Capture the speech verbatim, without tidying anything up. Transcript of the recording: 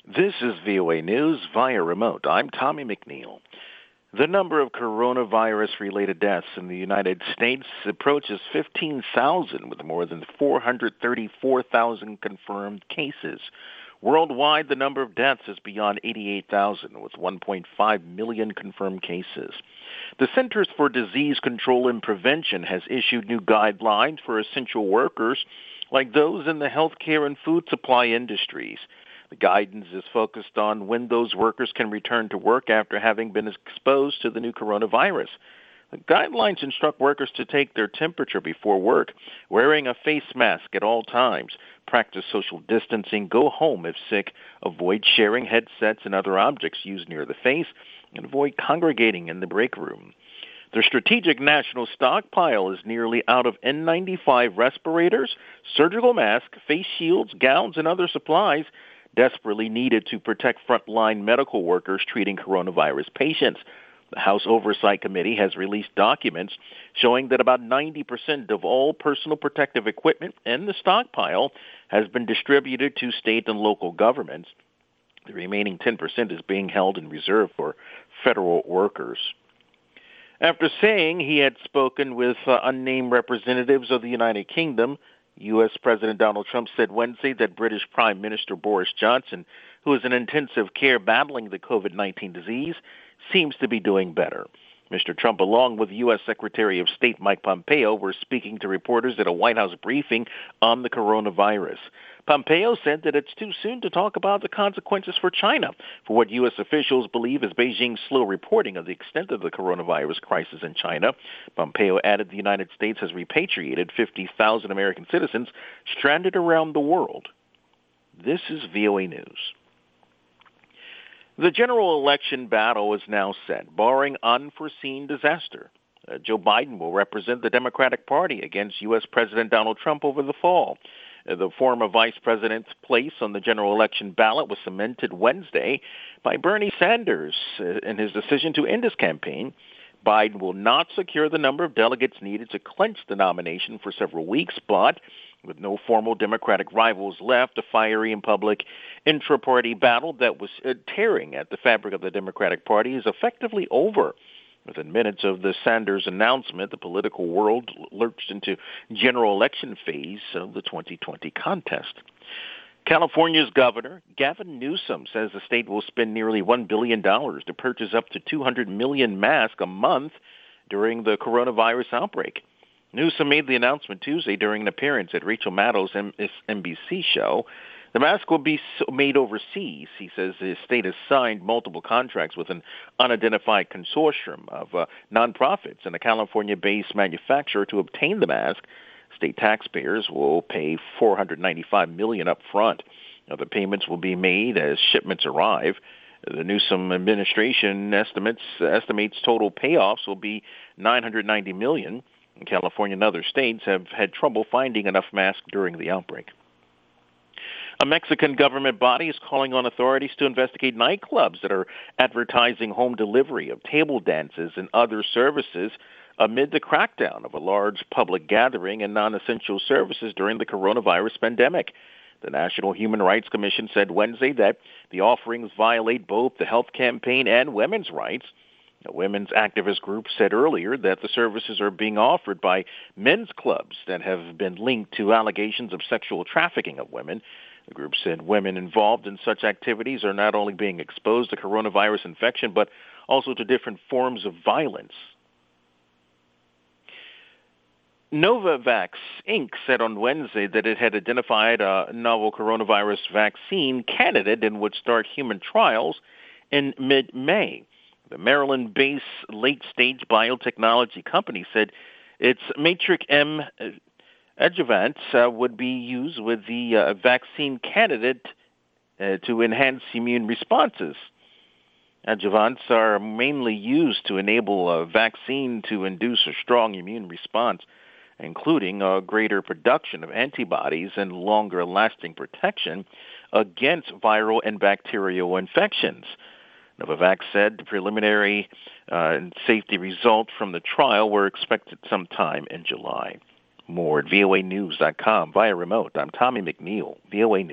This is V O A News via remote. I'm Tommy McNeil. The number of coronavirus-related deaths in the United States approaches fifteen thousand, with more than four hundred thirty-four thousand confirmed cases. Worldwide, the number of deaths is beyond eighty-eight thousand, with one point five million confirmed cases. The Centers for Disease Control and Prevention has issued new guidelines for essential workers like those in the healthcare and food supply industries. The guidance is focused on when those workers can return to work after having been exposed to the new coronavirus. The guidelines instruct workers to take their temperature before work, wearing a face mask at all times, practice social distancing, go home if sick, avoid sharing headsets and other objects used near the face, and avoid congregating in the break room. The strategic national stockpile is nearly out of N ninety-five respirators, surgical masks, face shields, gowns, and other supplies desperately needed to protect frontline medical workers treating coronavirus patients. The House Oversight Committee has released documents showing that about ninety percent of all personal protective equipment in the stockpile has been distributed to state and local governments. The remaining ten percent is being held in reserve for federal workers. After saying he had spoken with uh, unnamed representatives of the United Kingdom, U S. President Donald Trump said Wednesday that British Prime Minister Boris Johnson, who is in intensive care battling the COVID nineteen disease, seems to be doing better. Mister Trump, along with U S. Secretary of State Mike Pompeo, were speaking to reporters at a White House briefing on the coronavirus. Pompeo said that it's too soon to talk about the consequences for China for what U S officials believe is Beijing's slow reporting of the extent of the coronavirus crisis in China. Pompeo added the United States has repatriated fifty thousand American citizens stranded around the world. This is V O A News. The general election battle is now set, barring unforeseen disaster. Uh, Joe Biden will represent the Democratic Party against U S. President Donald Trump over the fall. Uh, the former vice president's place on the general election ballot was cemented Wednesday by Bernie Sanders uh, in his decision to end his campaign. Biden will not secure the number of delegates needed to clinch the nomination for several weeks, but with no formal Democratic rivals left, a fiery and public intra-party battle that was uh, tearing at the fabric of the Democratic Party is effectively over. Within minutes of the Sanders announcement, the political world lurched into general election phase of the twenty twenty contest. California's Governor Gavin Newsom says the state will spend nearly one billion dollars to purchase up to two hundred million masks a month during the coronavirus outbreak. Newsom made the announcement Tuesday during an appearance at Rachel Maddow's N B C show. The mask will be made overseas. He says the state has signed multiple contracts with an unidentified consortium of uh, nonprofits and a California-based manufacturer to obtain the mask. State taxpayers will pay four hundred ninety-five million dollars up front. Now, the payments will be made as shipments arrive. The Newsom administration estimates estimates total payoffs will be nine hundred ninety million dollars. California and other states have had trouble finding enough masks during the outbreak. A Mexican government body is calling on authorities to investigate nightclubs that are advertising home delivery of table dances and other services amid the crackdown of a large public gathering and non-essential services during the coronavirus pandemic. The National Human Rights Commission said Wednesday that the offerings violate both the health campaign and women's rights. A women's activist group said earlier that the services are being offered by men's clubs that have been linked to allegations of sexual trafficking of women. The group said women involved in such activities are not only being exposed to coronavirus infection, but also to different forms of violence. Novavax Incorporated said on Wednesday that it had identified a novel coronavirus vaccine candidate and would start human trials in mid-May. The Maryland-based late-stage biotechnology company said its Matrix M adjuvant uh, would be used with the uh, vaccine candidate uh, to enhance immune responses. Adjuvants are mainly used to enable a vaccine to induce a strong immune response, including a greater production of antibodies and longer-lasting protection against viral and bacterial infections. Novavax said the preliminary uh, safety results from the trial were expected sometime in July. More at V O A news dot com via remote. I'm Tommy McNeil, V O A News.